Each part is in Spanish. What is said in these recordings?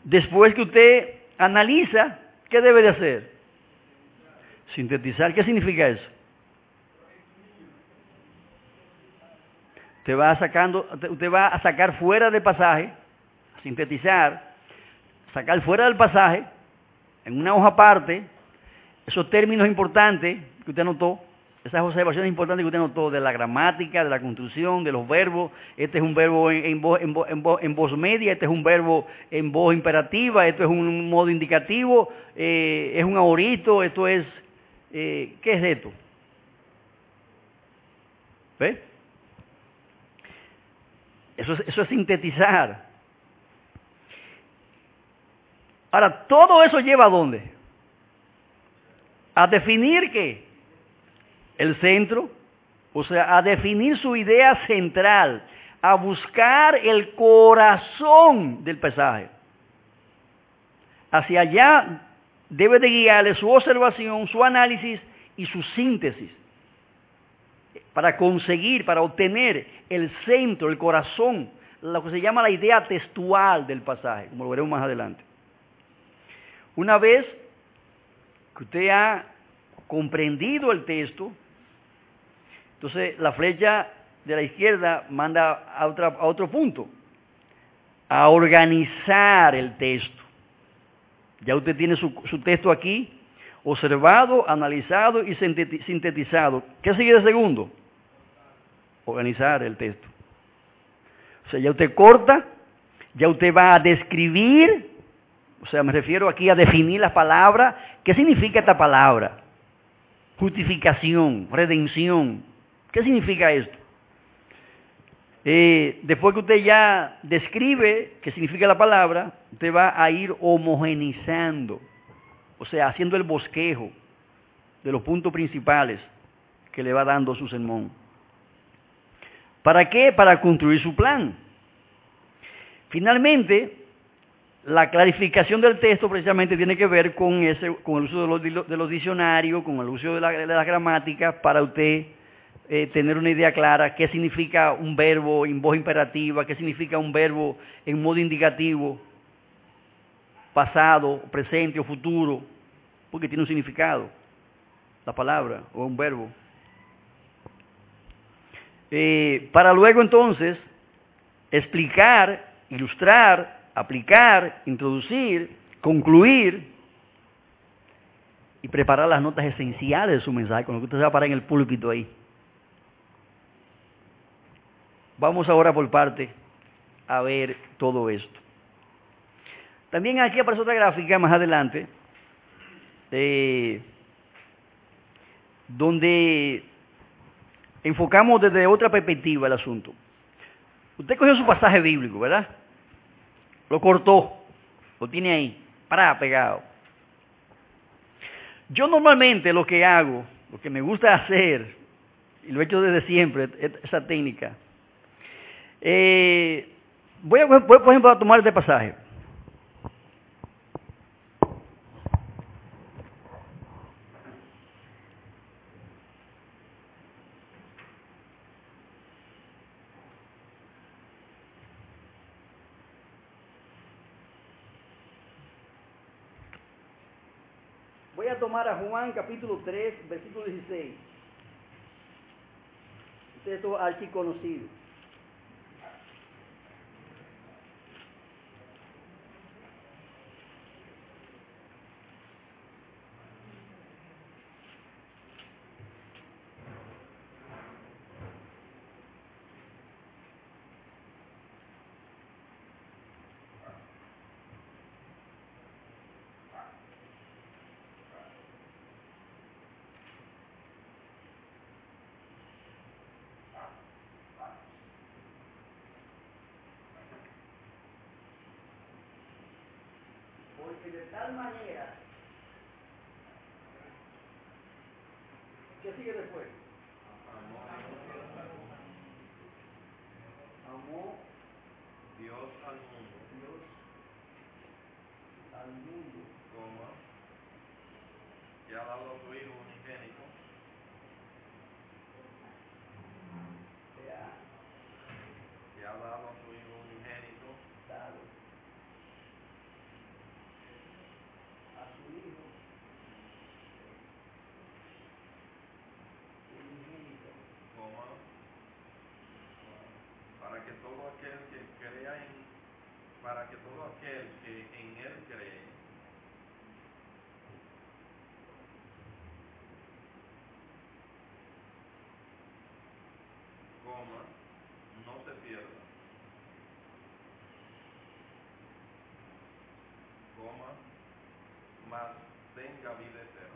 Después que usted analiza, ¿qué debe de hacer? Sintetizar. ¿Qué significa eso? Usted va a sacar fuera del pasaje, sintetizar, sacar fuera del pasaje, en una hoja aparte, esos términos importantes que usted anotó, esas observaciones importantes que usted notó de la gramática, de la construcción, de los verbos. Este es un verbo en voz media, este es un verbo en voz imperativa, esto es un modo indicativo, es un aorito, esto es... ¿qué es esto? ¿Ve? Eso es sintetizar. Ahora, todo eso lleva ¿a dónde? A definir ¿qué? El centro, o sea, a definir su idea central, a buscar el corazón del pasaje. Hacia allá debe de guiarle su observación, su análisis y su síntesis, para conseguir, para obtener el centro, el corazón, lo que se llama la idea textual del pasaje, como lo veremos más adelante. Una vez que usted ha comprendido el texto, entonces la flecha de la izquierda manda a otro punto, a organizar el texto. Ya usted tiene su texto aquí, observado, analizado y sintetizado. ¿Qué sigue de segundo? Organizar el texto. O sea, ya usted corta, ya usted va a describir, o sea, me refiero aquí a definir la palabra. ¿Qué significa esta palabra? Justificación, redención. ¿Qué significa esto? Después que usted ya describe qué significa la palabra, usted va a ir homogenizando, o sea, haciendo el bosquejo de los puntos principales que le va dando su sermón. ¿Para qué? Para construir su plan. Finalmente, la clarificación del texto precisamente tiene que ver con el uso de los diccionarios, con el uso de la gramática, para usted tener una idea clara qué significa un verbo en voz imperativa, qué significa un verbo en modo indicativo, pasado, presente o futuro, porque tiene un significado, la palabra o un verbo. Para luego entonces explicar, ilustrar, aplicar, introducir, concluir y preparar las notas esenciales de su mensaje, con lo que usted se va a parar en el púlpito ahí. Vamos ahora por parte a ver todo esto. También aquí aparece otra gráfica más adelante, donde enfocamos desde otra perspectiva el asunto. Usted cogió su pasaje bíblico, ¿verdad? Lo cortó, lo tiene ahí, pegado. Yo normalmente lo que hago, lo que me gusta hacer, y lo he hecho desde siempre, esa técnica, voy por ejemplo a tomar este pasaje. Voy a tomar a Juan capítulo 3, versículo 16. Un texto archiconocido. Porque de tal manera, ¿qué sigue después? Amó Dios al mundo, coma, que ha dado a su Hijo unigénito, que ha dado a su Hijo unigénito, dado aquel que crea en, para que todo aquel que en él cree coma, no se pierda, coma, mas tenga vida eterna.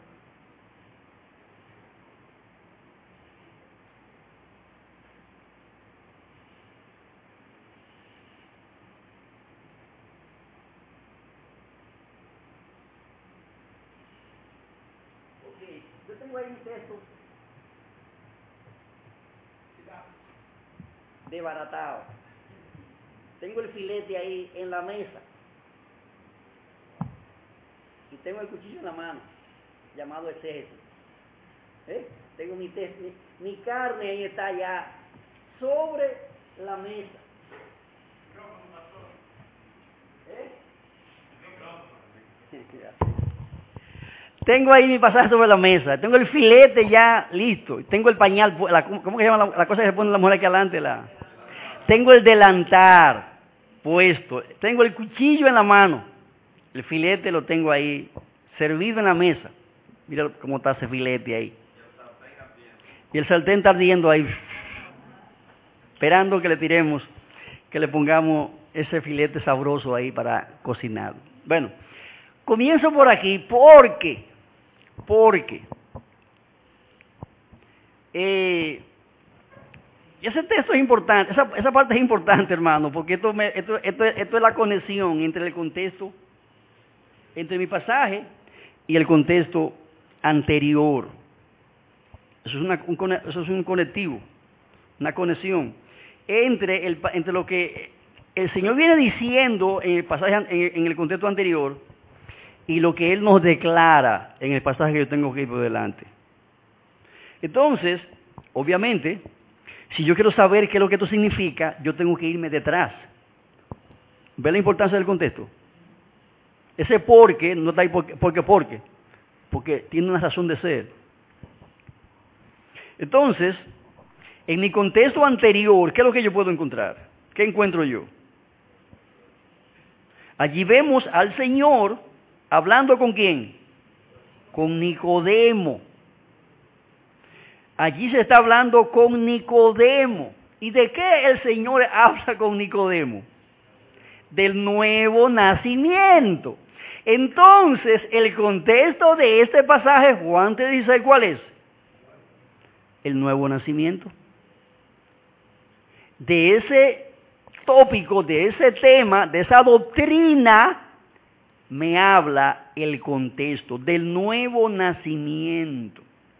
Ok, yo tengo ahí mi texto desbaratado. Tengo el filete ahí en la mesa y tengo el cuchillo en la mano, llamado exégesis. Tengo mi carne ahí está ya sobre la mesa. Tengo ahí mi pasaje sobre la mesa, tengo el filete ya listo, tengo el pañal, ¿cómo que se llama la cosa que se pone la mujer aquí adelante? Tengo el delantal puesto, tengo el cuchillo en la mano, el filete lo tengo ahí, servido en la mesa. Mira cómo está ese filete ahí. Y el sartén está ardiendo ahí, esperando que le tiremos, que le pongamos ese filete sabroso ahí para cocinar. Bueno, comienzo por aquí porque ese texto es importante, esa parte es importante, hermano, porque esto es la conexión entre el contexto, entre mi pasaje y el contexto anterior. Eso es un conectivo, una conexión entre lo que el Señor viene diciendo en el pasaje, en el contexto anterior, y lo que Él nos declara en el pasaje que yo tengo aquí por delante. Entonces, obviamente, si yo quiero saber qué es lo que esto significa, yo tengo que irme detrás. ¿Ve la importancia del contexto? Ese porque no está ahí porque tiene una razón de ser. Entonces, en mi contexto anterior, ¿qué es lo que yo puedo encontrar? ¿Qué encuentro yo? Allí vemos al Señor hablando ¿con quién? Con Nicodemo. Allí se está hablando con Nicodemo. ¿Y de qué el Señor habla con Nicodemo? Del nuevo nacimiento. Entonces, el contexto de este pasaje, Juan te dice ¿cuál es? El nuevo nacimiento. De ese tópico, de ese tema, de esa doctrina, me habla el contexto del nuevo nacimiento.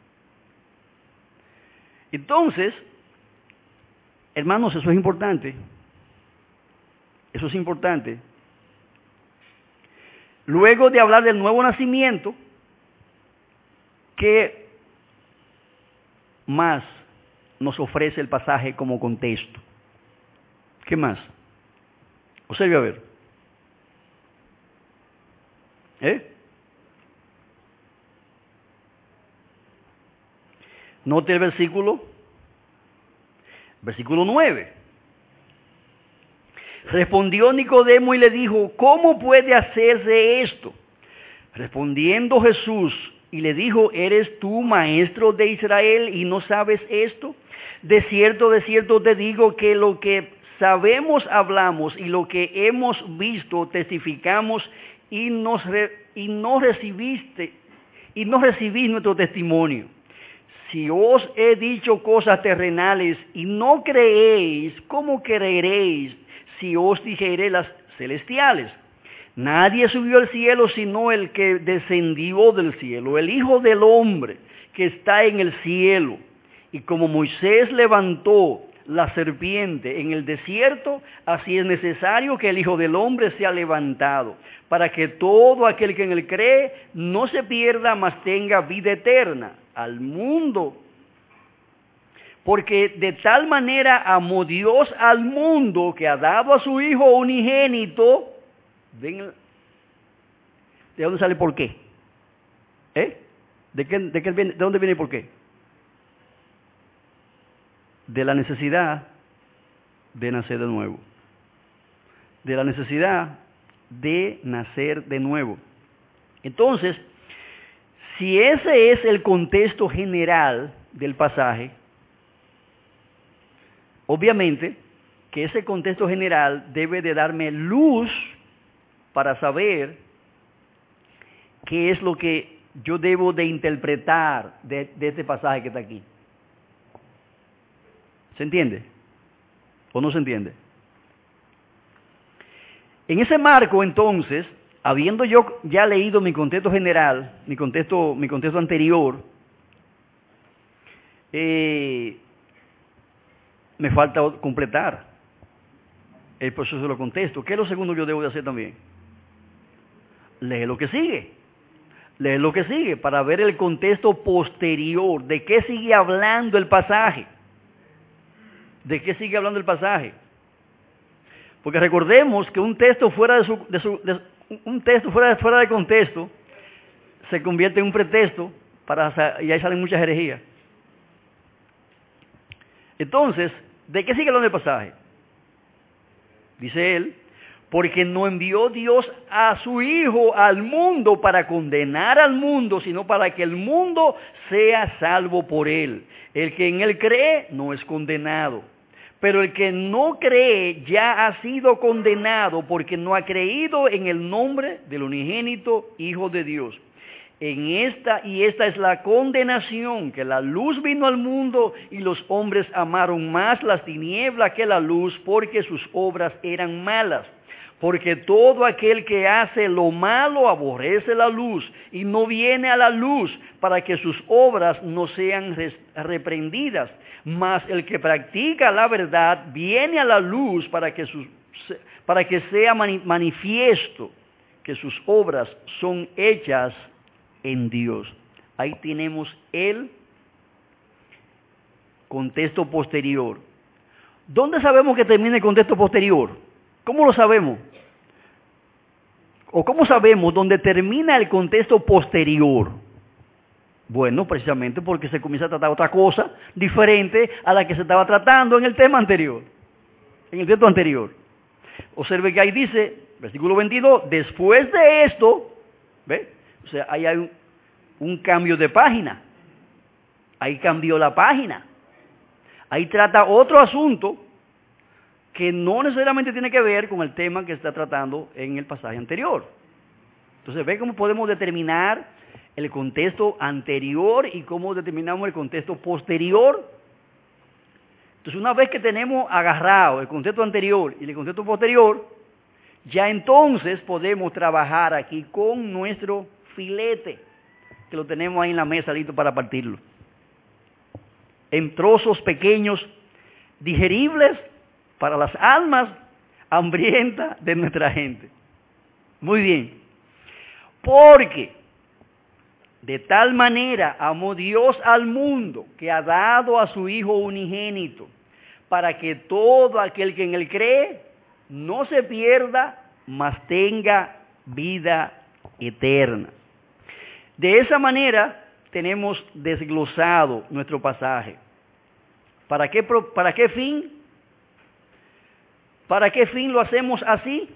Entonces, hermanos, eso es importante. Eso es importante. Luego de hablar del nuevo nacimiento, ¿qué más nos ofrece el pasaje como contexto? ¿Qué más? Observe a ver. Note el versículo 9. Respondió Nicodemo y le dijo, ¿cómo puede hacerse esto? Respondiendo Jesús y le dijo, ¿eres tú maestro de Israel y no sabes esto? De cierto te digo que lo que sabemos hablamos y lo que hemos visto testificamos y no recibís nuestro testimonio. Si os he dicho cosas terrenales y no creéis, ¿cómo creeréis si os dijere las celestiales? Nadie subió al cielo sino el que descendió del cielo, el Hijo del Hombre que está en el cielo. Y como Moisés levantó la serpiente en el desierto, así es necesario que el Hijo del Hombre sea levantado, para que todo aquel que en él cree no se pierda, mas tenga vida eterna. Al mundo, porque de tal manera amó Dios al mundo que ha dado a su Hijo unigénito. ¿Ven? ¿De dónde sale por qué? ¿De dónde viene el por qué? De la necesidad de nacer de nuevo. de la necesidad de nacer de nuevo. Entonces, si ese es el contexto general del pasaje, obviamente que ese contexto general debe de darme luz para saber qué es lo que yo debo de interpretar de este pasaje que está aquí. ¿Se entiende? ¿O no se entiende? En ese marco, entonces, habiendo yo ya leído mi contexto general, mi contexto anterior, me falta completar el proceso de los contextos. ¿Qué es lo segundo que yo debo de hacer también? Leer lo que sigue. Leer lo que sigue para ver el contexto posterior. ¿De qué sigue hablando el pasaje? ¿De qué sigue hablando el pasaje? Porque recordemos que un texto fuera de contexto se convierte en un pretexto y ahí salen muchas herejías. Entonces, ¿de qué sigue hablando el pasaje? Dice él, porque no envió Dios a su Hijo al mundo para condenar al mundo, sino para que el mundo sea salvo por él. El que en él cree no es condenado. Pero el que no cree ya ha sido condenado porque no ha creído en el nombre del unigénito Hijo de Dios. Esta es la condenación, que la luz vino al mundo y los hombres amaron más las tinieblas que la luz porque sus obras eran malas. Porque todo aquel que hace lo malo aborrece la luz y no viene a la luz para que sus obras no sean reprendidas. Mas el que practica la verdad viene a la luz para que sea manifiesto que sus obras son hechas en Dios. Ahí tenemos el contexto posterior. ¿Dónde sabemos que termina el contexto posterior? ¿Cómo lo sabemos? ¿O cómo sabemos dónde termina el contexto posterior? Bueno, precisamente porque se comienza a tratar otra cosa diferente a la que se estaba tratando en el tema anterior, en el texto anterior. Observe que ahí dice, versículo 22, después de esto, ¿ve? O sea, ahí hay un cambio de página. Ahí cambió la página. Ahí trata otro asunto que no necesariamente tiene que ver con el tema que está tratando en el pasaje anterior. Entonces, ve cómo podemos determinar el contexto anterior y cómo determinamos el contexto posterior. Entonces, una vez que tenemos agarrado el contexto anterior y el contexto posterior, ya entonces podemos trabajar aquí con nuestro filete, que lo tenemos ahí en la mesa listo para partirlo. En trozos pequeños, digeribles para las almas hambrientas de nuestra gente. Muy bien. Porque de tal manera amó Dios al mundo que ha dado a su Hijo unigénito, para que todo aquel que en él cree no se pierda, mas tenga vida eterna. De esa manera tenemos desglosado nuestro pasaje. ¿Para qué fin? ¿Para qué fin lo hacemos así?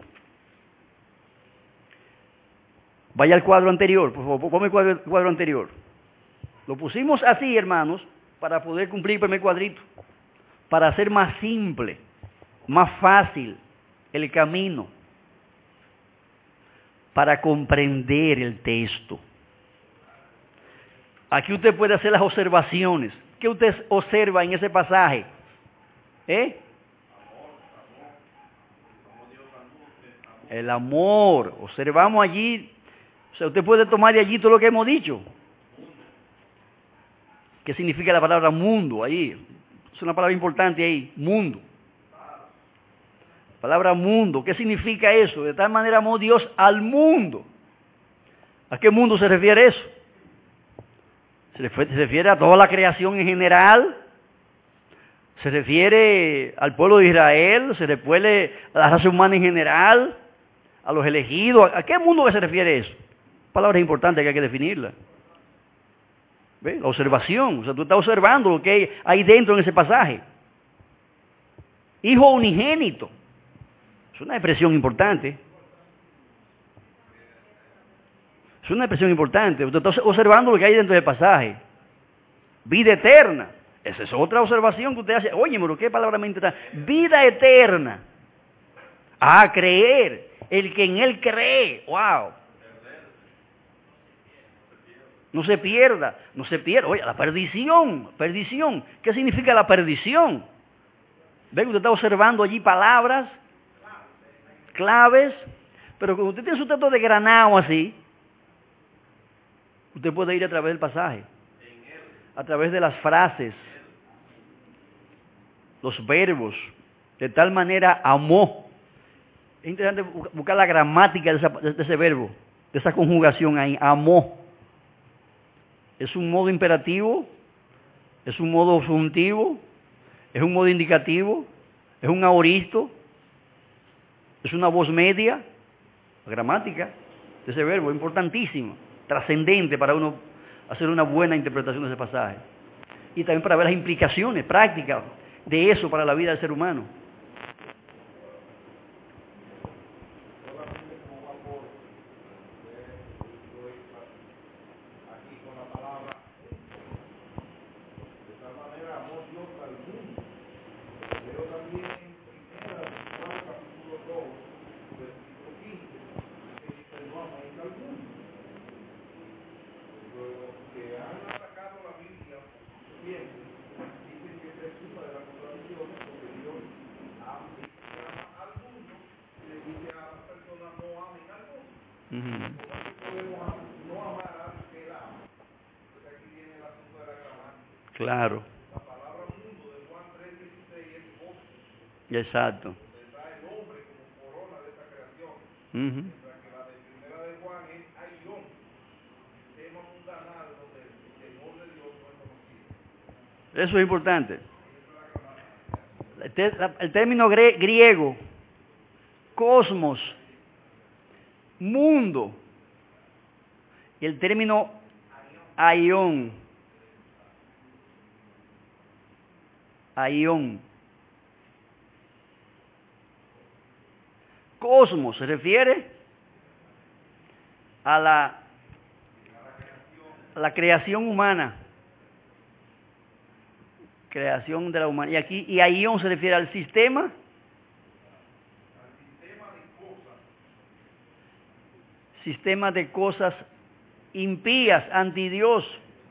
Vaya al cuadro anterior, por favor, ponme el cuadro anterior. Lo pusimos así, hermanos, para poder cumplir el primer cuadrito, para hacer más simple, más fácil el camino, para comprender el texto. Aquí usted puede hacer las observaciones. ¿Qué usted observa en ese pasaje? El amor. Observamos allí. O sea, usted puede tomar de allí todo lo que hemos dicho. ¿Qué significa la palabra mundo ahí? Es una palabra importante ahí. Mundo. Palabra mundo. ¿Qué significa eso? De tal manera amó Dios al mundo. ¿A qué mundo se refiere eso? Se refiere a toda la creación en general, se refiere al pueblo de Israel, se refiere a la raza humana en general, a los elegidos. ¿A qué mundo que se refiere eso? Palabras importantes que hay que definirla. ¿Ve? La observación, o sea, tú estás observando lo que hay dentro en ese pasaje. Hijo unigénito. Es una expresión importante. Es una expresión importante. Usted está observando lo que hay dentro del pasaje. Vida eterna. Esa es otra observación que usted hace. Oye, pero qué palabra me interesa. Vida eterna. Ah, creer. El que en él cree. Wow. No se pierda. No se pierda. Oye, la perdición. Perdición. ¿Qué significa la perdición? Ven, usted está observando allí palabras, claves, pero cuando usted tiene su texto de granado así, usted puede ir a través del pasaje, a través de las frases, los verbos, de tal manera amó. Es interesante buscar la gramática de ese verbo, de esa conjugación ahí, amó. Es un modo imperativo, es un modo subjuntivo, es un modo indicativo, es un aoristo, es una voz media, la gramática de ese verbo, importantísima, trascendente para uno hacer una buena interpretación de ese pasaje. Y también para ver las implicaciones prácticas de eso para la vida del ser humano. Claro. La palabra mundo de Juan 3:16 es cosmos. Exacto. Está el hombre como corona de esta creación. Uh-huh. Mientras que la de primera de Juan es aión, tema mundanal donde el temor de Dios no es conocido. Eso es importante. El término griego, cosmos, mundo, y el término aión. Aión. Cosmos se refiere a la creación humana. Creación de la humanidad. Y aión se refiere al sistema. Sistema de cosas impías, anti Dios.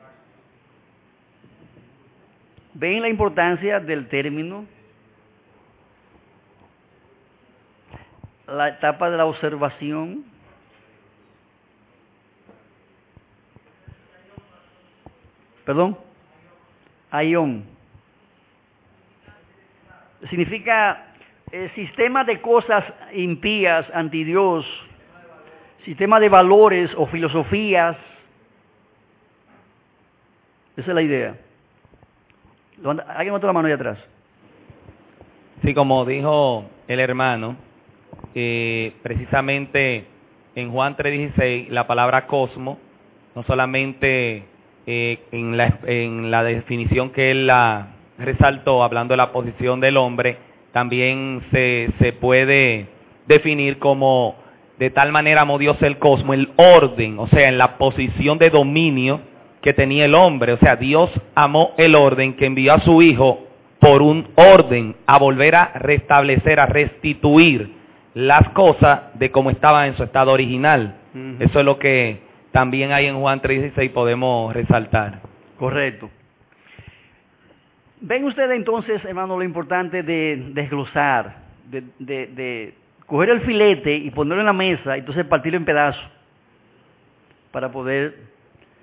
¿Ven la importancia del término? La etapa de la observación. ¿Perdón? Aión. Significa sistema de cosas impías, anti Dios, sistema de valores o filosofías. Esa es la idea. ¿Alguien levantó la mano ahí atrás? Sí, como dijo el hermano, precisamente en Juan 3:16, la palabra cosmos, no solamente en la definición que él la resaltó, hablando de la posición del hombre, también se puede definir como de tal manera amó Dios el cosmos, el orden, o sea, en la posición de dominio que tenía el hombre. O sea, Dios amó el orden, que envió a su Hijo por un orden a volver a restablecer, a restituir las cosas de como estaban en su estado original. Uh-huh. Eso es lo que también hay en Juan 3:16 podemos resaltar. Correcto. Ven ustedes entonces, hermano, lo importante de desglosar, de coger el filete y ponerlo en la mesa y entonces partirlo en pedazos para poder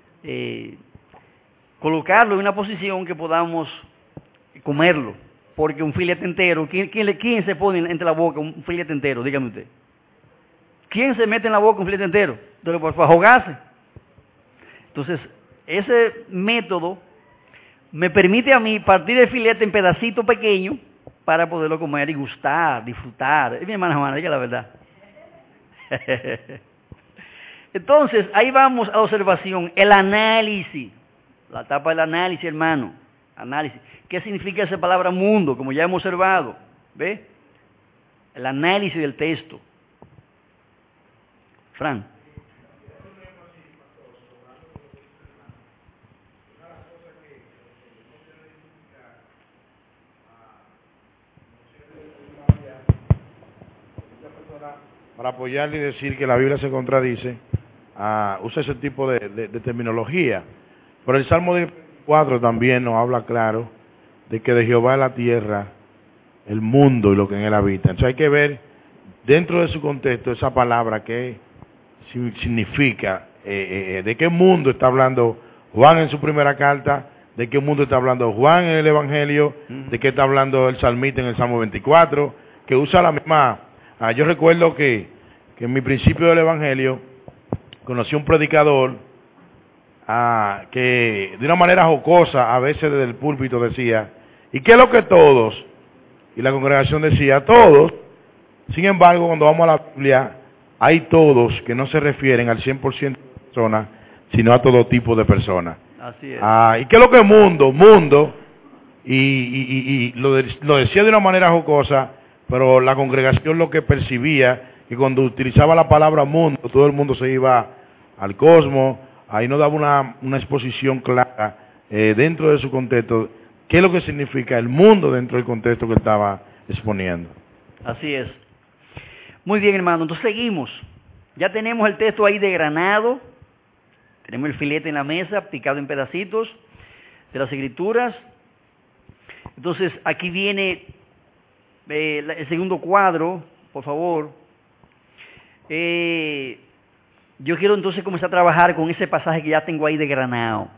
colocarlo en una posición que podamos comerlo, porque un filete entero, ¿quién se pone entre la boca un filete entero? Dígame usted. ¿Quién se mete en la boca un filete entero? Entonces, por ahogarse. Entonces, ese método me permite a mí partir el filete en pedacitos pequeños para poderlo comer y gustar, disfrutar. Es mi hermana Juana, diga la verdad. Entonces, ahí vamos a la observación, el análisis, la etapa del análisis, hermano, análisis. ¿Qué significa esa palabra mundo? Como ya hemos observado, ¿ve? el análisis del texto. Fran. Para apoyarle y decir que la Biblia se contradice, usa ese tipo de terminología. Pero el Salmo 4 también nos habla claro de que de Jehová es la tierra, el mundo y lo que en él habita. Entonces hay que ver dentro de su contexto esa palabra que significa, de qué mundo está hablando Juan en su primera carta, de qué mundo está hablando Juan en el Evangelio, de qué está hablando el salmista en el Salmo 24, que usa la misma. Yo recuerdo que en mi principio del Evangelio conocí un predicador que de una manera jocosa a veces desde el púlpito decía, ¿y qué es lo que todos? Y la congregación decía, todos. Sin embargo, cuando vamos a la Biblia, hay todos que no se refieren al 100% de personas, sino a todo tipo de personas. Así es. ¿Y qué es lo que es mundo? Mundo, y lo decía de una manera jocosa, pero la congregación lo que percibía, que cuando utilizaba la palabra mundo, todo el mundo se iba al cosmos, ahí no daba una exposición clara dentro de su contexto, qué es lo que significa el mundo dentro del contexto que él estaba exponiendo. Así es. Muy bien, hermano, entonces seguimos. Ya tenemos el texto ahí desgranado, tenemos el filete en la mesa, picado en pedacitos de las Escrituras. Entonces, aquí viene el segundo cuadro, por favor. Yo quiero entonces comenzar a trabajar con ese pasaje que ya tengo ahí desgranado.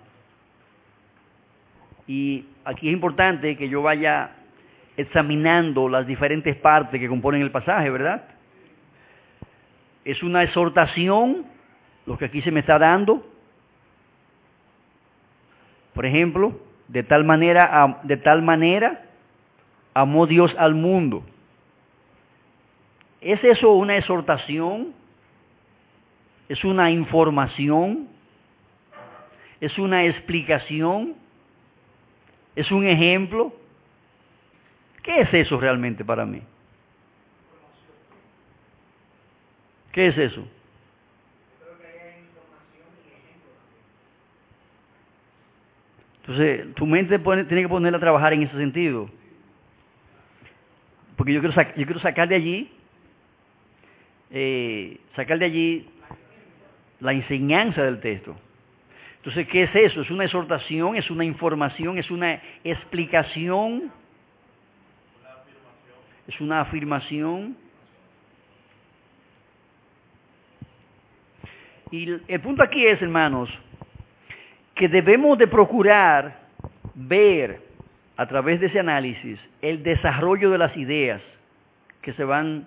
Y aquí es importante que yo vaya examinando las diferentes partes que componen el pasaje, ¿verdad? Es una exhortación, lo que aquí se me está dando. Por ejemplo, de tal manera amó Dios al mundo. ¿Es eso una exhortación? ¿Es una información? ¿Es una explicación? ¿Es un ejemplo? ¿Qué es eso realmente para mí? ¿Qué es eso? Entonces, tu mente tiene que ponerla a trabajar en ese sentido. Porque yo quiero sacar de allí la enseñanza del texto. Entonces, ¿qué es eso? ¿Es una exhortación? ¿Es una información? ¿Es una explicación? ¿Es una afirmación? Y el punto aquí es, hermanos, que debemos de procurar ver a través de ese análisis el desarrollo de las ideas que se van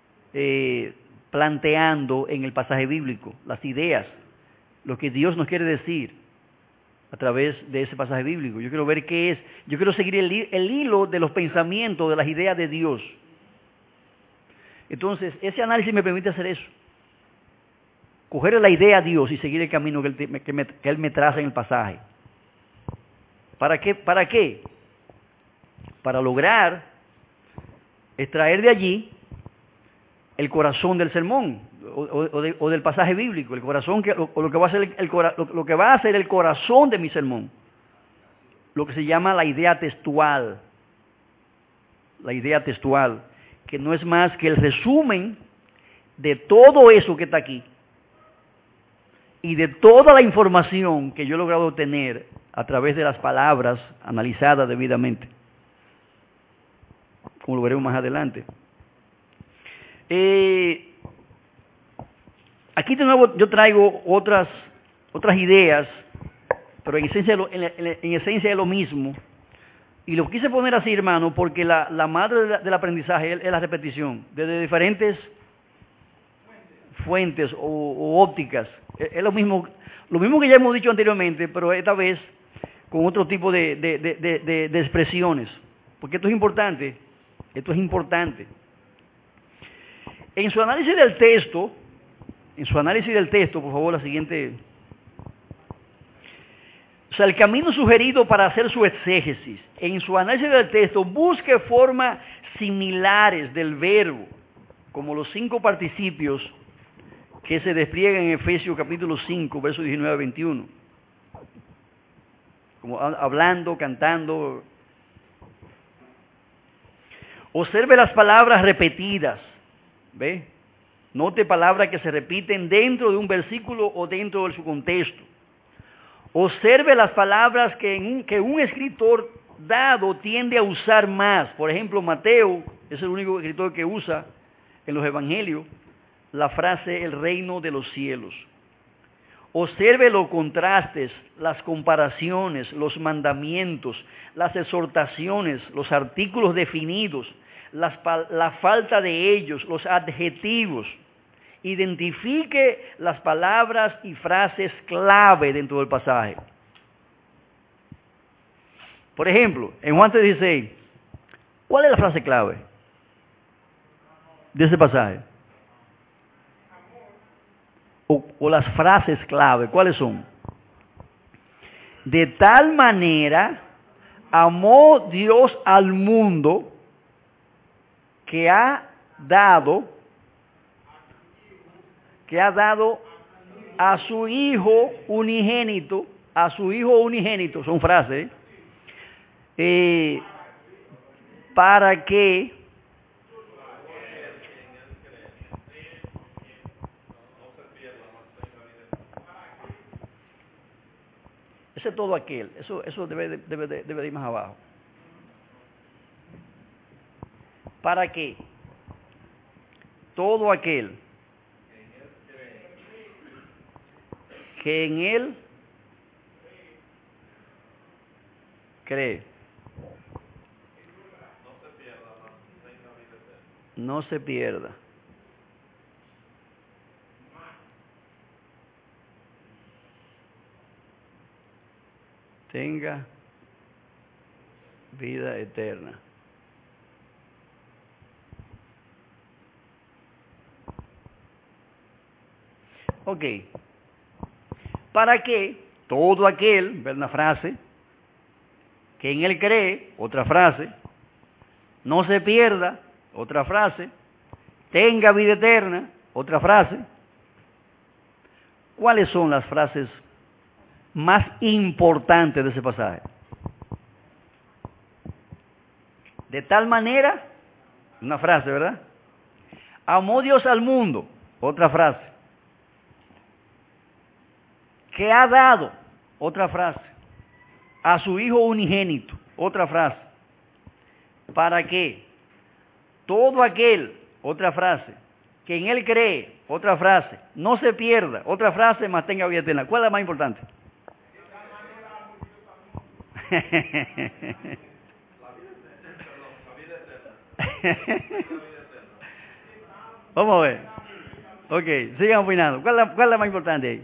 planteando en el pasaje bíblico, las ideas, lo que Dios nos quiere decir a través de ese pasaje bíblico. Yo quiero ver qué es, yo quiero seguir el hilo de los pensamientos, de las ideas de Dios. Entonces, ese análisis me permite hacer eso. Coger la idea a Dios y seguir el camino que Él me traza en el pasaje. ¿Para qué? ¿Para qué? Para lograr extraer de allí el corazón del sermón o del pasaje bíblico, el corazón lo que va a ser el corazón de mi sermón, lo que se llama la idea textual, que no es más que el resumen de todo eso que está aquí y de toda la información que yo he logrado obtener a través de las palabras analizadas debidamente, como lo veremos más adelante. Aquí de nuevo yo traigo otras ideas, pero en esencia es lo mismo. Y lo quise poner así, hermano, porque la madre del aprendizaje es la repetición, desde diferentes fuentes o ópticas. Es lo mismo que ya hemos dicho anteriormente, pero esta vez con otro tipo de expresiones. Porque esto es importante. En su análisis del texto, por favor, la siguiente. O sea, el camino sugerido para hacer su exégesis. En su análisis del texto, busque formas similares del verbo como los 5 participios que se despliegan en Efesios capítulo 5, versos 19 a 21. Como hablando, cantando. Observe las palabras repetidas. ¿Ve? Note palabras que se repiten dentro de un versículo o dentro de su contexto. Observe las palabras que un escritor dado tiende a usar más. Por ejemplo, Mateo es el único escritor que usa en los evangelios la frase el reino de los cielos. Observe los contrastes, las comparaciones, los mandamientos, las exhortaciones, los artículos definidos, la falta de ellos, los adjetivos. Identifique las palabras y frases clave dentro del pasaje. Por ejemplo, en Juan 3:16, ¿cuál es la frase clave de ese pasaje? O las frases clave, ¿cuáles son? De tal manera amó Dios al mundo que ha dado a su Hijo unigénito, son frases, para que ese es todo aquel, eso debe de ir más abajo. Para que todo aquel que en él cree no se pierda. Tenga vida eterna. Ok. Para que todo aquel, ver una frase, que en él cree, otra frase, no se pierda, otra frase, tenga vida eterna, otra frase. ¿Cuáles son las frases más importantes de ese pasaje? De tal manera, una frase, ¿verdad? Amó Dios al mundo, otra frase. Que ha dado, otra frase, a su Hijo unigénito, otra frase, para que todo aquel, otra frase, que en él cree, otra frase, no se pierda, otra frase, más tenga vida eterna. ¿Cuál es la más importante? Vamos a ver. Ok, sigan opinando. ¿Cuál es la más importante ahí?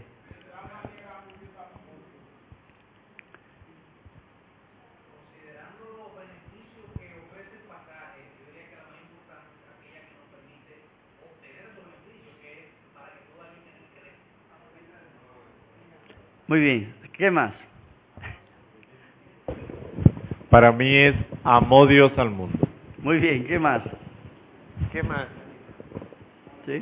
Muy bien. ¿Qué más? Para mí es amó Dios al mundo. Muy bien. ¿Qué más? ¿Qué más? ¿Sí?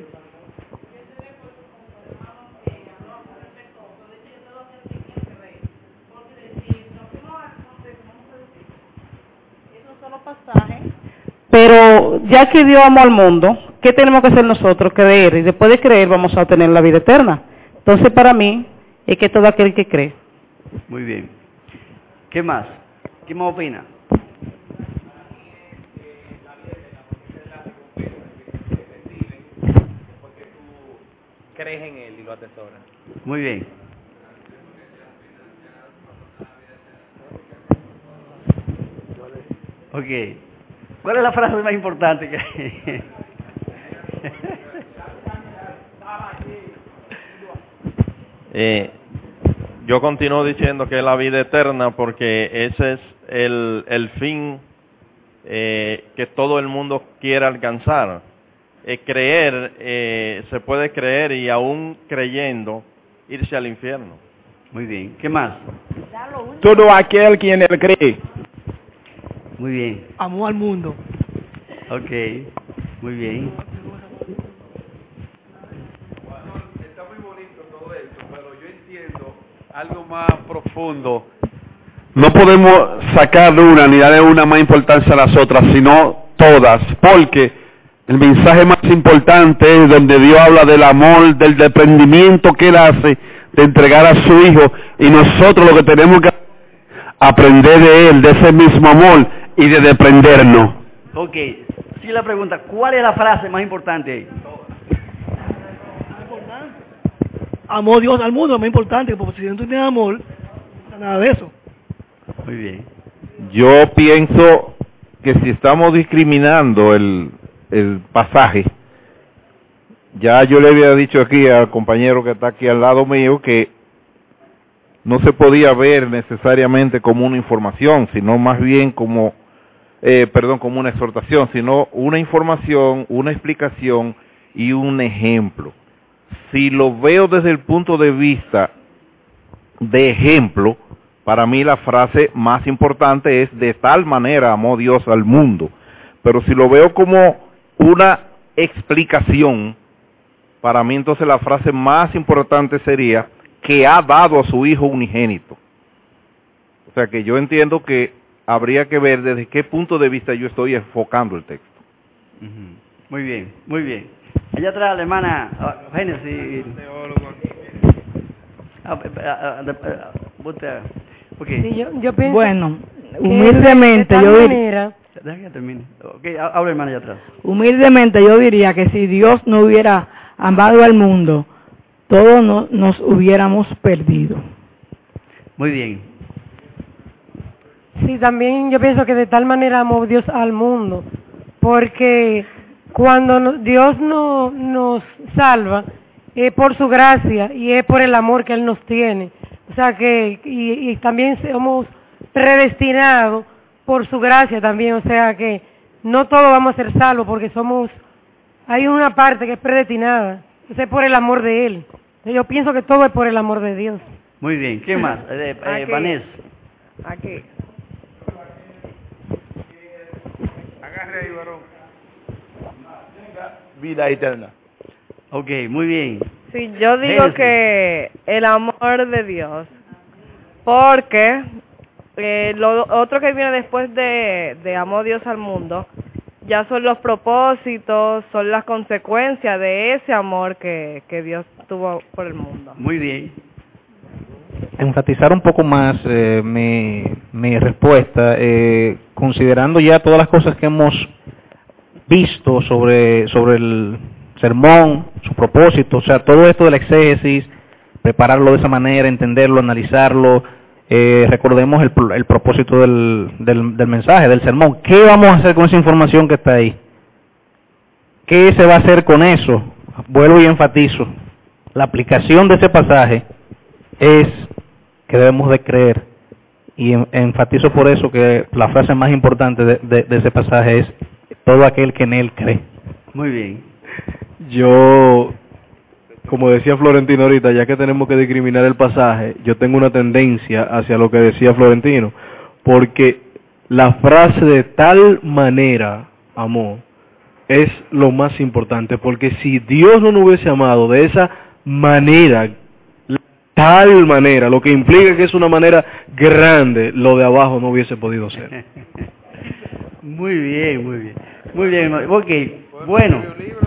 Pero ya que Dios amó al mundo, ¿qué tenemos que hacer nosotros? Creer. Y después de creer vamos a obtener la vida eterna. Entonces para mí es que todo aquel que cree. Muy bien. ¿Qué más? ¿Qué más opina? Crees en él y lo atesoras. Muy bien. Ok. ¿Cuál es la frase más importante que hay? Yo continúo diciendo que es la vida eterna porque ese es el fin que todo el mundo quiere alcanzar. Creer, se puede creer y aún creyendo irse al infierno. Muy bien. ¿Qué más? Todo aquel quien él cree. Muy bien. Amó al mundo. Ok. Muy bien. bonito todo esto, pero yo entiendo algo más profundo. No podemos sacar una ni darle una más importancia a las otras, sino todas, porque el mensaje más importante es donde Dios habla del amor, del desprendimiento que Él hace de entregar a su Hijo, y nosotros lo que tenemos que aprender de Él, de ese mismo amor y de desprendernos. Ok, si la pregunta, ¿cuál es la frase más importante? Amó Dios al mundo, es más importante, porque si no tienes amor, no nada de eso. Muy bien. Yo pienso que si estamos discriminando el pasaje, ya yo le había dicho aquí al compañero que está aquí al lado mío que no se podía ver necesariamente como una información, sino más bien como, como una exhortación, sino una información, una explicación y un ejemplo. Si lo veo desde el punto de vista de ejemplo, para mí la frase más importante es: de tal manera amó Dios al mundo. Pero si lo veo como una explicación, para mí entonces la frase más importante sería: que ha dado a su Hijo unigénito. O sea que yo entiendo que habría que ver desde qué punto de vista yo estoy enfocando el texto. Muy bien, muy bien. Allá atrás la hermana Génesis. Okay. Sí, yo pienso, bueno, humildemente yo diría, deja que termine. Okay, habla hermana allá atrás. Humildemente yo diría que si Dios no hubiera amado al mundo, todos nos hubiéramos perdido. Muy bien. Sí, también yo pienso que de tal manera amó Dios al mundo, porque cuando Dios nos salva, es por su gracia y es por el amor que Él nos tiene. O sea que, y también somos predestinados por su gracia también, o sea que no todos vamos a ser salvos porque hay una parte que es predestinada, es por el amor de Él. Yo pienso que todo es por el amor de Dios. Muy bien, ¿qué más? Vanessa. Aquí. Agarre ahí, varón. Vida eterna. Ok, muy bien. Sí, yo digo que el amor de Dios, porque lo otro que viene después de amó Dios al mundo, ya son los propósitos, son las consecuencias de ese amor que Dios tuvo por el mundo. Muy bien. Enfatizar un poco más mi respuesta, considerando ya todas las cosas que hemos visto sobre el sermón, su propósito, o sea, todo esto del exégesis, prepararlo de esa manera, entenderlo, analizarlo, recordemos el propósito del mensaje, del sermón. ¿Qué vamos a hacer con esa información que está ahí? ¿Qué se va a hacer con eso? Vuelvo y enfatizo, la aplicación de ese pasaje es que debemos de creer, y enfatizo por eso que la frase más importante de ese pasaje es: todo aquel que en él cree. Muy bien. Yo, como decía Florentino ahorita, ya que tenemos que discriminar el pasaje, yo tengo una tendencia hacia lo que decía Florentino, porque la frase "de tal manera amó" es lo más importante, porque si Dios no nos hubiese amado de esa manera, tal manera, lo que implica que es una manera grande, lo de abajo no hubiese podido ser. Muy bien, muy bien. Muy bien, ok, bueno.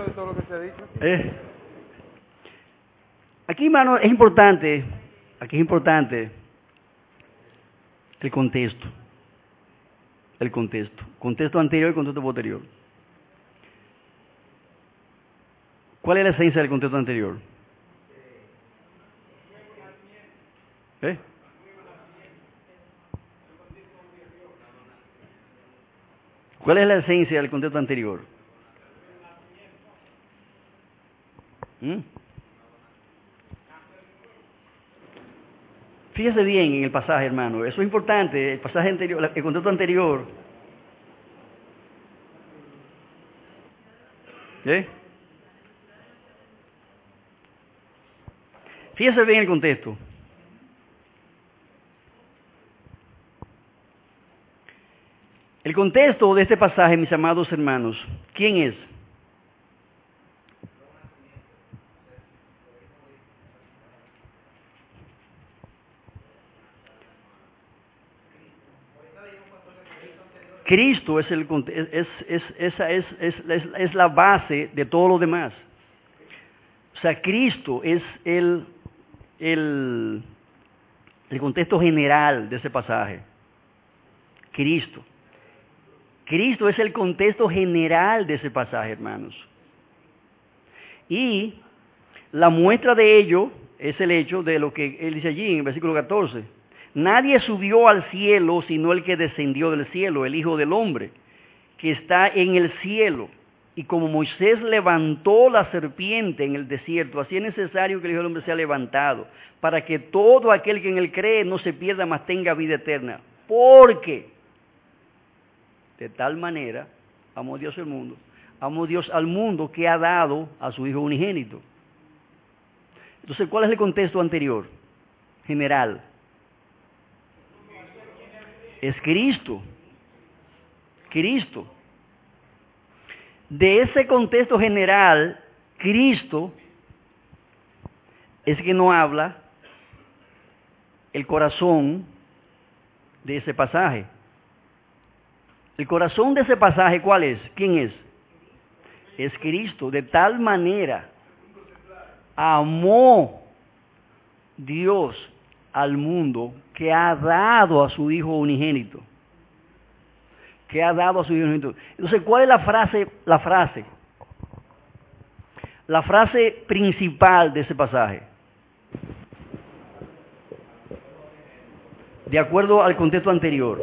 Aquí, hermano, es importante el contexto. El contexto anterior y contexto posterior. ¿Cuál es la esencia del contexto anterior? ¿Cuál es la esencia del contexto anterior? Fíjese bien en el pasaje, hermano. Eso es importante. El pasaje anterior, el contexto anterior. Fíjese bien el contexto. El contexto de este pasaje, mis amados hermanos, ¿quién es? Cristo es la base de todo lo demás. O sea, Cristo es el contexto general de ese pasaje. Cristo es el contexto general de ese pasaje, hermanos. Y la muestra de ello es el hecho de lo que él dice allí en el versículo 14. Nadie subió al cielo sino el que descendió del cielo, el Hijo del Hombre, que está en el cielo. Y como Moisés levantó la serpiente en el desierto, así es necesario que el Hijo del Hombre sea levantado, para que todo aquel que en él cree no se pierda, mas tenga vida eterna. Porque de tal manera amó Dios el mundo, amó Dios al mundo que ha dado a su Hijo unigénito. Entonces, ¿cuál es el contexto anterior? General. Es Cristo. Cristo. De ese contexto general, Cristo es que no habla el corazón de ese pasaje. El corazón de ese pasaje, ¿cuál es? ¿Quién es? Es Cristo. De tal manera amó Dios al mundo que ha dado a su Hijo unigénito. Que ha dado a su Hijo unigénito. Entonces, ¿cuál es la frase? La frase principal de ese pasaje. De acuerdo al contexto anterior.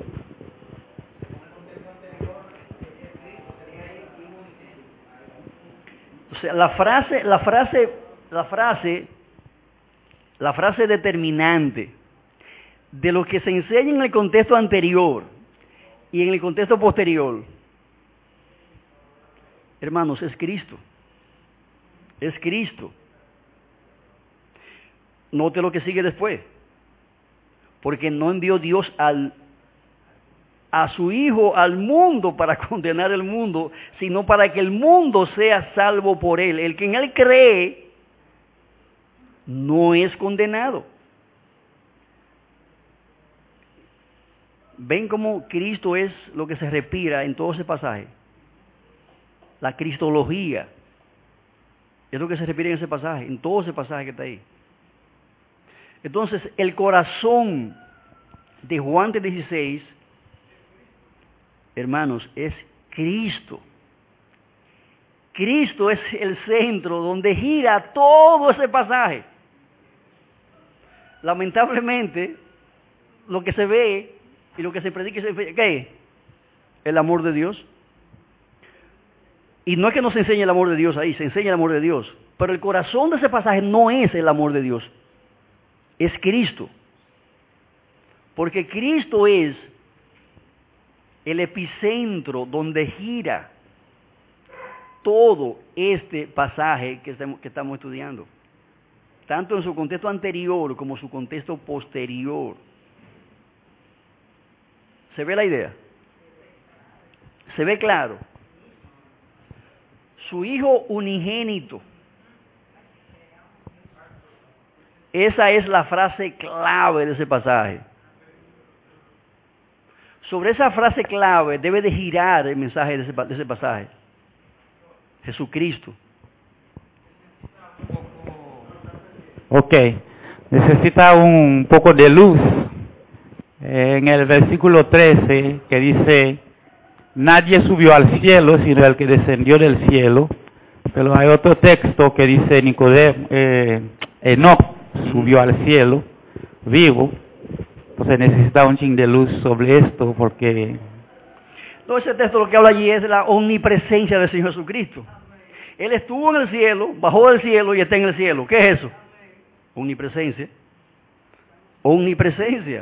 O sea, la frase determinante de lo que se enseña en el contexto anterior y en el contexto posterior, hermanos, es Cristo. Es Cristo. Note lo que sigue después. Porque no envió Dios a su Hijo al mundo para condenar el mundo, sino para que el mundo sea salvo por Él. El que en Él cree no es condenado. ¿Ven cómo Cristo es lo que se respira en todo ese pasaje? La cristología es lo que se respira en ese pasaje, en todo ese pasaje que está ahí. Entonces, el corazón de Juan 3:16, hermanos, es Cristo. Cristo es el centro donde gira todo ese pasaje. Lamentablemente, lo que se ve y lo que se predica, ¿qué es? El amor de Dios. Y no es que no se enseñe el amor de Dios ahí, se enseña el amor de Dios. Pero el corazón de ese pasaje no es el amor de Dios, es Cristo. Porque Cristo es el epicentro donde gira todo este pasaje que estamos estudiando. Tanto en su contexto anterior como su contexto posterior. ¿Se ve la idea? ¿Se ve claro? Su Hijo unigénito. Esa es la frase clave de ese pasaje. Sobre esa frase clave debe de girar el mensaje de ese pasaje. Jesucristo. Ok, necesita un poco de luz. En el versículo 13 que dice, nadie subió al cielo sino el que descendió del cielo. Pero hay otro texto que dice Nicodemo, Enoc subió al cielo vivo. Entonces necesita un chin de luz sobre esto porque... No, ese texto lo que habla allí es la omnipresencia del Señor Jesucristo. Él estuvo en el cielo, bajó del cielo y está en el cielo. ¿Qué es eso? Omnipresencia. Omnipresencia.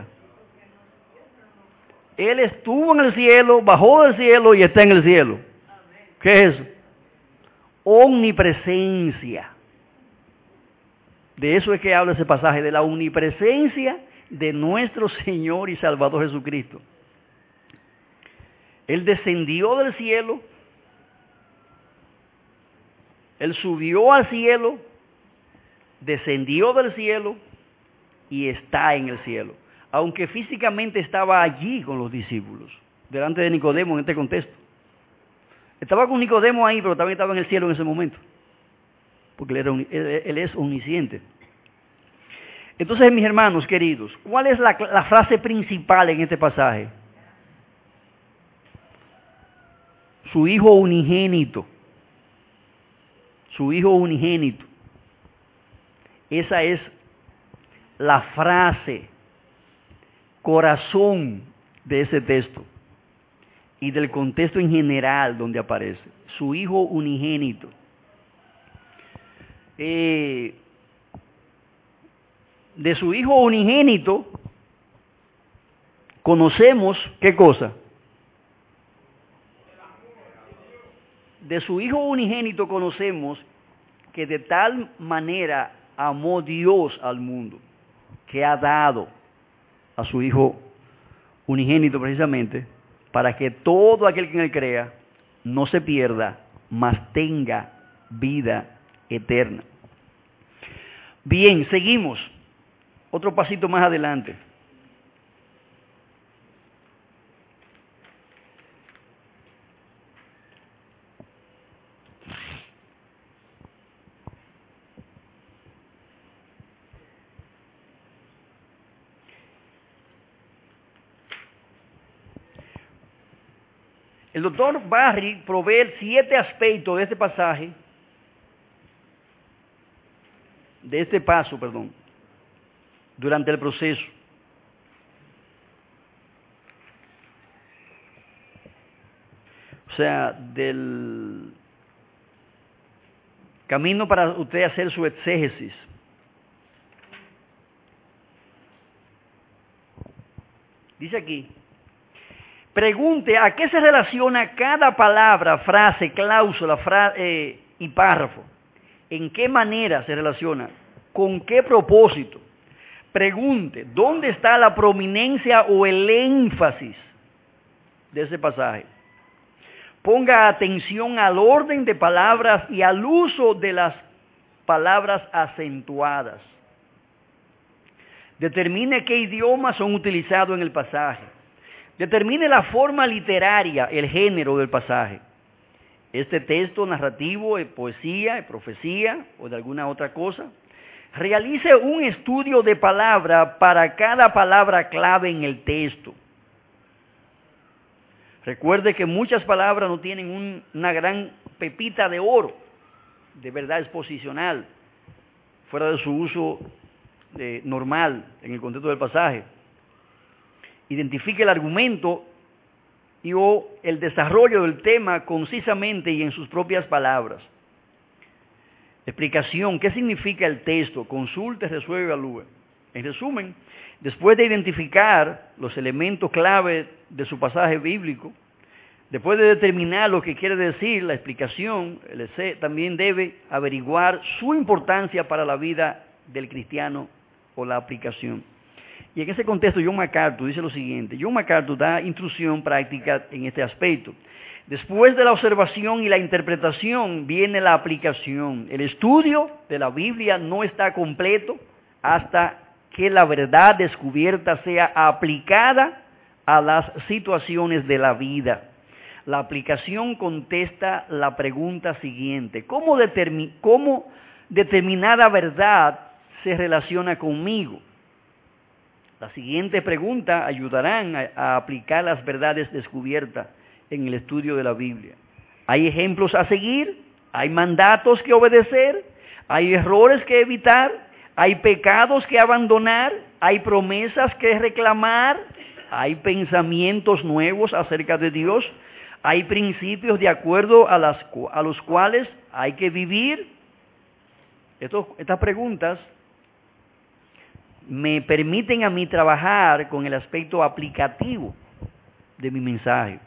Él estuvo en el cielo, bajó del cielo y está en el cielo. ¿Qué es eso? Omnipresencia. De eso es que habla ese pasaje, de la omnipresencia de nuestro Señor y Salvador Jesucristo. Él descendió del cielo, Él subió al cielo, descendió del cielo y está en el cielo. Aunque físicamente estaba allí con los discípulos. delante de Nicodemo en este contexto. Estaba con Nicodemo ahí, pero también estaba en el cielo en ese momento, porque él es omnisciente. Entonces, mis hermanos queridos, ¿cuál es la frase principal en este pasaje? Su Hijo unigénito. Su Hijo unigénito. Esa es la frase, corazón de ese texto y del contexto en general donde aparece. Su Hijo unigénito. De su Hijo unigénito conocemos, ¿qué cosa? De su Hijo unigénito conocemos que de tal manera amó Dios al mundo, que ha dado a su Hijo unigénito precisamente, para que todo aquel que en él crea no se pierda, mas tenga vida eterna. Bien, seguimos. Otro pasito más adelante. El doctor Barry provee 7 aspectos de este pasaje, de este paso, durante el proceso. O sea, del camino para usted hacer su exégesis. Dice aquí, pregunte a qué se relaciona cada palabra, frase, cláusula y párrafo. ¿En qué manera se relaciona? ¿Con qué propósito? Pregunte, ¿dónde está la prominencia o el énfasis de ese pasaje? Ponga atención al orden de palabras y al uso de las palabras acentuadas. Determine qué idiomas son utilizados en el pasaje. Determine la forma literaria, el género del pasaje. Este texto narrativo es poesía, es profecía o de alguna otra cosa. Realice un estudio de palabra para cada palabra clave en el texto. Recuerde que muchas palabras no tienen una gran pepita de oro, de verdad exposicional, fuera de su uso normal en el contexto del pasaje. Identifique el argumento o el desarrollo del tema concisamente y en sus propias palabras. Explicación, ¿qué significa el texto? Consulte, resuelve, evalúe. En resumen, después de identificar los elementos clave de su pasaje bíblico, después de determinar lo que quiere decir la explicación, el essé también debe averiguar su importancia para la vida del cristiano o la aplicación. Y en ese contexto, John MacArthur dice lo siguiente. John MacArthur da instrucción práctica en este aspecto. Después de la observación y la interpretación viene la aplicación. El estudio de la Biblia no está completo hasta que la verdad descubierta sea aplicada a las situaciones de la vida. La aplicación contesta la pregunta siguiente. ¿Cómo determinada verdad se relaciona conmigo? Las siguientes preguntas ayudarán a aplicar las verdades descubiertas en el estudio de la Biblia. ¿Hay ejemplos a seguir? ¿Hay mandatos que obedecer? ¿Hay errores que evitar? ¿Hay pecados que abandonar? ¿Hay promesas que reclamar? ¿Hay pensamientos nuevos acerca de Dios? ¿Hay principios de acuerdo a los cuales hay que vivir? Estas preguntas me permiten a mí trabajar con el aspecto aplicativo de mi mensaje.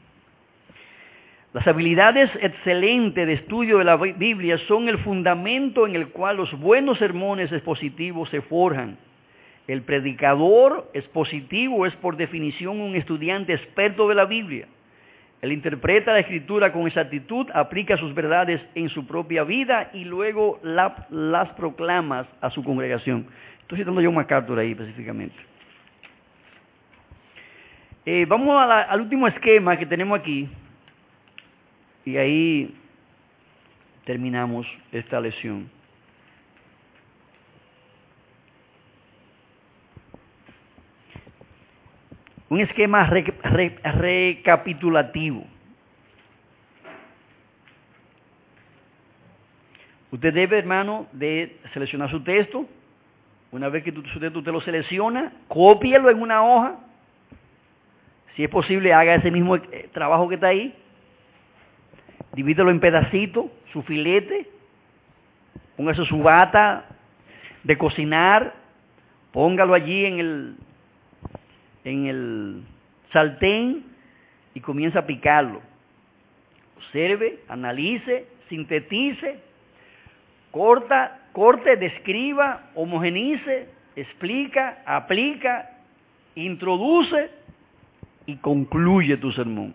Las habilidades excelentes de estudio de la Biblia son el fundamento en el cual los buenos sermones expositivos se forjan. El predicador expositivo es por definición un estudiante experto de la Biblia. Él interpreta la Escritura con exactitud, aplica sus verdades en su propia vida y luego las proclama a su congregación. Estoy citando a John MacArthur ahí específicamente. Vamos al último esquema que tenemos aquí. Y ahí terminamos esta lección. Un esquema recapitulativo. Usted debe, hermano, de seleccionar su texto. Una vez que su texto usted lo selecciona, cópielo en una hoja. Si es posible, haga ese mismo trabajo que está ahí. Divídelo en pedacitos, su filete. Póngase su bata de cocinar. Póngalo allí en el sartén y comienza a picarlo. Observe, analice, sintetice, corte, describa, homogenice, explica, aplica, introduce y concluye tu sermón.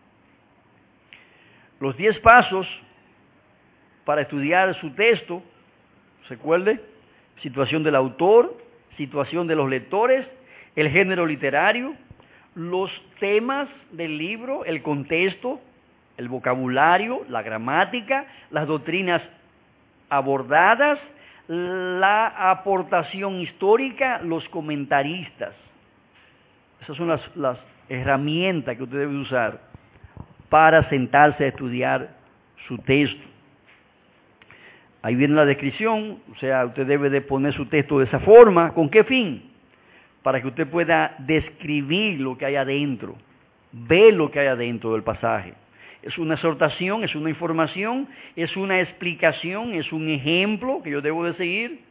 Los 10 pasos para estudiar su texto, recuerde, situación del autor, situación de los lectores, el género literario, los temas del libro, el contexto, el vocabulario, la gramática, las doctrinas abordadas, la aportación histórica, los comentaristas. Esas son las herramientas que usted debe usar para sentarse a estudiar su texto. Ahí viene la descripción, o sea, usted debe de poner su texto de esa forma. ¿Con qué fin? Para que usted pueda describir lo que hay adentro, ver lo que hay adentro del pasaje. Es una exhortación, es una información, es una explicación, es un ejemplo que yo debo de seguir.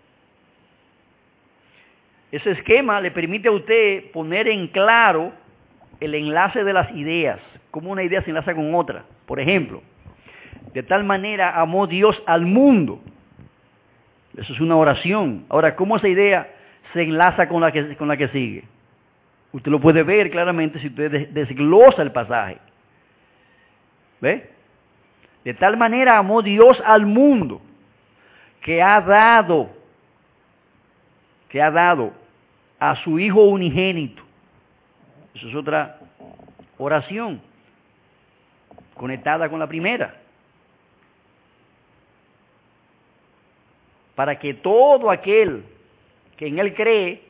Ese esquema le permite a usted poner en claro el enlace de las ideas, cómo una idea se enlaza con otra. Por ejemplo, de tal manera amó Dios al mundo. Eso es una oración. Ahora, ¿cómo esa idea se enlaza con la que sigue? Usted lo puede ver claramente si usted desglosa el pasaje. ¿Ve? De tal manera amó Dios al mundo que ha dado a su Hijo unigénito. Eso es otra oración conectada con la primera. Para que todo aquel que en Él cree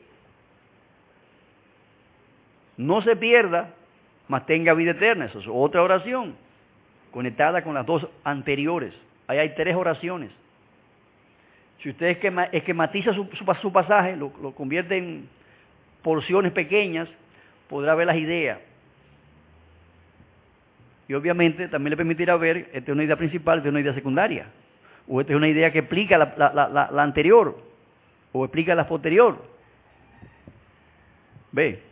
no se pierda, mas tenga vida eterna. Eso es otra oración conectada con las dos anteriores. Ahí hay 3 oraciones. Si usted esquematiza su pasaje, lo convierte en porciones pequeñas, podrá ver las ideas. Y obviamente también le permitirá ver, esta es una idea principal, esta es una idea secundaria. O esta es una idea que explica la anterior, o explica la posterior. ¿Ve?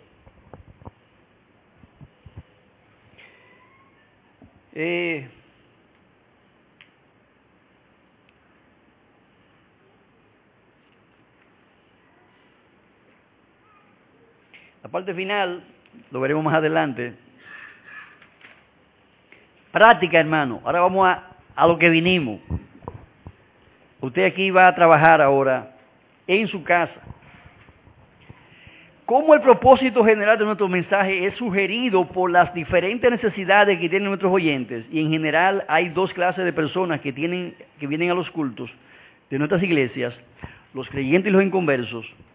La parte final, lo veremos más adelante. Práctica, hermano. Ahora vamos a lo que vinimos. Usted aquí va a trabajar ahora en su casa. Como el propósito general de nuestro mensaje es sugerido por las diferentes necesidades que tienen nuestros oyentes, y en general hay 2 clases de personas que vienen a los cultos de nuestras iglesias, los creyentes y los inconversos.